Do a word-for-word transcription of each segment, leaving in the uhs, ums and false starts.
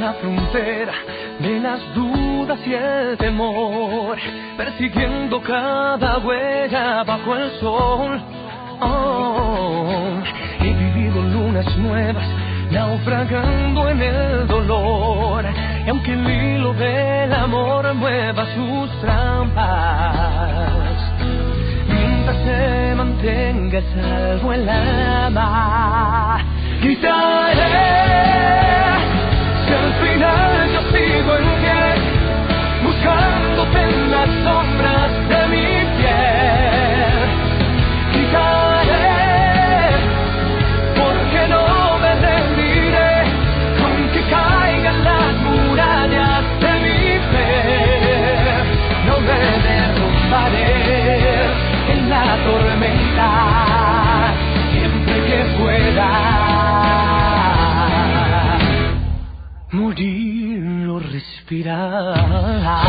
la frontera de las dudas y el temor, persiguiendo cada huella bajo el sol. Oh, he vivido lunas nuevas, naufragando en el dolor, y aunque el hilo del amor mueva sus trampas, mientras se mantenga salvo el alma, gritaré. Si al final yo sigo en pie, buscándote en las sombras de mi piel, gritaré, porque no me rendiré, aunque caigan las murallas de mi fe, no me derrumbaré en la tormenta, siempre que pueda. Morir o respirar.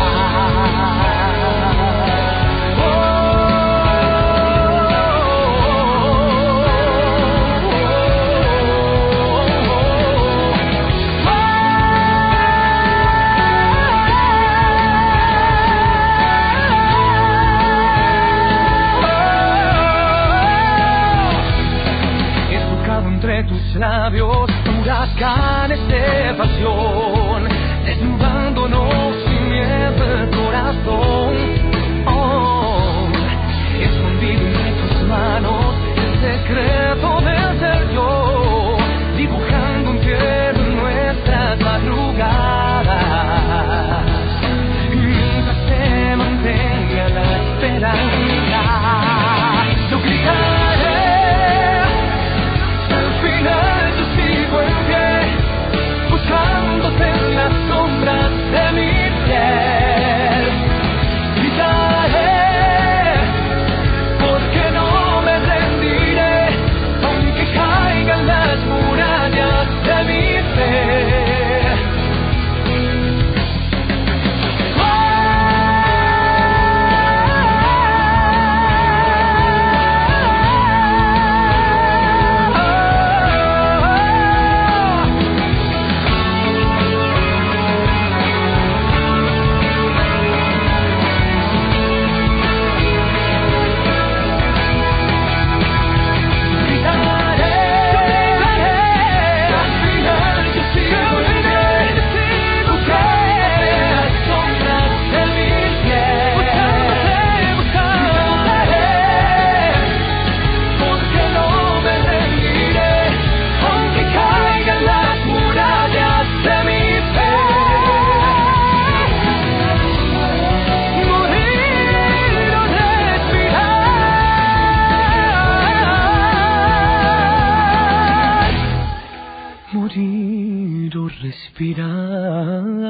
He surcado entre tus labios huracanes de pasión, desnudándonos sin miedo el corazón. Oh, escondido entre tus manos el secreto del ser yo, dibujando un cielo en nuestras madrugadas, y mientras se mantenga la esperanza, yo gritaré. Al final yo sigo en pie, buscándote en las sombras de mi piel, gritaré, porque no me rendiré, aunque caigan las murallas de mi fe. Morir o respirar.